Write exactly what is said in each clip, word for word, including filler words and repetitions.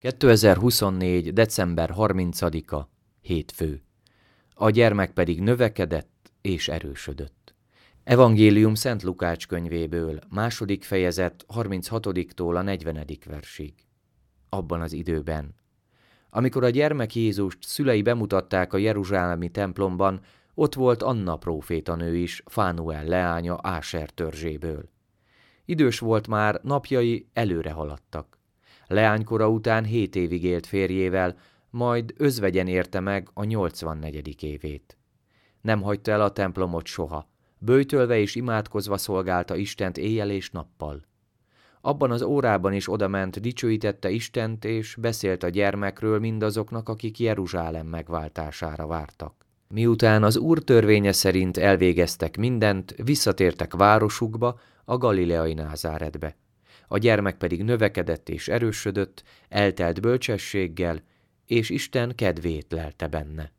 kétezer-huszonnégy. december harmincadika. Hétfő. A gyermek pedig növekedett és erősödött. Evangélium Szent Lukács könyvéből, második fejezet, harminchatodiktól a negyvenedik versig. Abban az időben, amikor a gyermek Jézust szülei bemutatták a jeruzsálemi templomban, ott volt Anna prófétanő is, Fánuel leánya Áser törzséből. Idős volt már, napjai előre haladtak. Leánykora után hét évig élt férjével, majd özvegyen érte meg a nyolcvannegyedik évét. Nem hagyta el a templomot soha, böjtölve és imádkozva szolgálta Istent éjjel és nappal. Abban az órában is odament, dicsőítette Istent, és beszélt a gyermekről mindazoknak, akik Jeruzsálem megváltására vártak. Miután az Úr törvénye szerint elvégeztek mindent, visszatértek városukba, a galileai Názáretbe. A gyermek pedig növekedett és erősödött, eltelt bölcsességgel, és Isten kedvét lelte benne.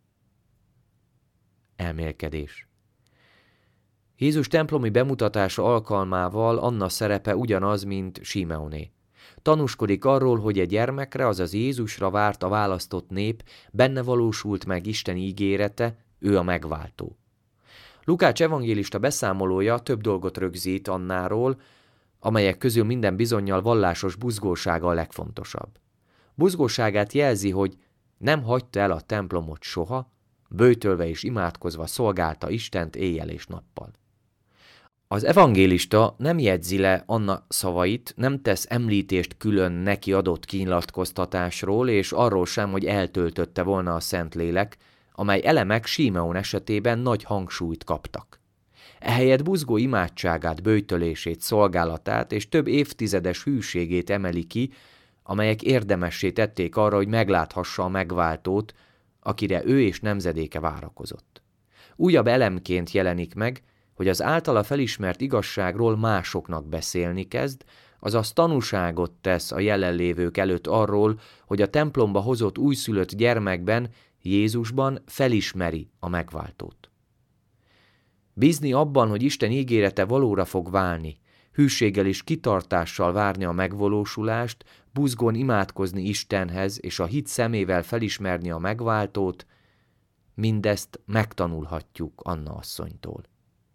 Elmélkedés. Jézus templomi bemutatása alkalmával Anna szerepe ugyanaz, mint Simeoné. Tanúskodik arról, hogy a gyermekre, azaz Jézusra várt a választott nép, benne valósult meg Isten ígérete, ő a megváltó. Lukács evangélista beszámolója több dolgot rögzít Annáról, amelyek közül minden bizonnyal vallásos buzgósága a legfontosabb. Buzgóságát jelzi, hogy nem hagyta el a templomot soha, böjtölve és imádkozva szolgálta Istent éjjel és nappal. Az evangélista nem jegyzi le Anna szavait, nem tesz említést külön neki adott kinyilatkoztatásról, és arról sem, hogy eltöltötte volna a Szentlélek, amely elemek Simeon esetében nagy hangsúlyt kaptak. Ehelyett buzgó imádságát, böjtölését, szolgálatát és több évtizedes hűségét emeli ki, amelyek érdemessé tették arra, hogy megláthassa a megváltót, akire ő és nemzedéke várakozott. Újabb elemként jelenik meg, hogy az általa felismert igazságról másoknak beszélni kezd, azaz tanúságot tesz a jelenlévők előtt arról, hogy a templomba hozott újszülött gyermekben, Jézusban felismeri a megváltót. Bízni abban, hogy Isten ígérete valóra fog válni, hűséggel és kitartással várni a megvalósulást, buzgón imádkozni Istenhez és a hit szemével felismerni a megváltót, mindezt megtanulhatjuk Anna asszonytól.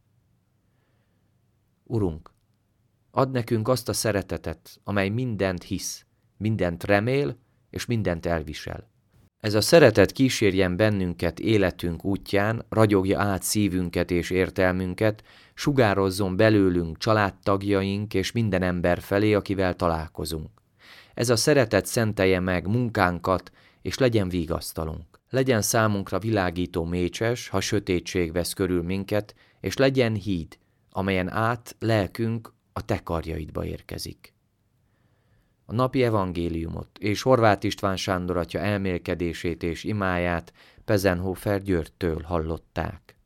Urunk, add nekünk azt a szeretetet, amely mindent hisz, mindent remél és mindent elvisel. Ez a szeretet kísérjen bennünket életünk útján, ragyogja át szívünket és értelmünket, sugározzon belőlünk családtagjaink és minden ember felé, akivel találkozunk. Ez a szeretet szentelje meg munkánkat, és legyen vigasztalunk. Legyen számunkra világító mécses, ha sötétség vesz körül minket, és legyen híd, amelyen át lelkünk a te karjaidba érkezik. A napi evangéliumot és Horváth István Sándor atya elmélkedését és imáját Pezenhofer Györgytől hallották.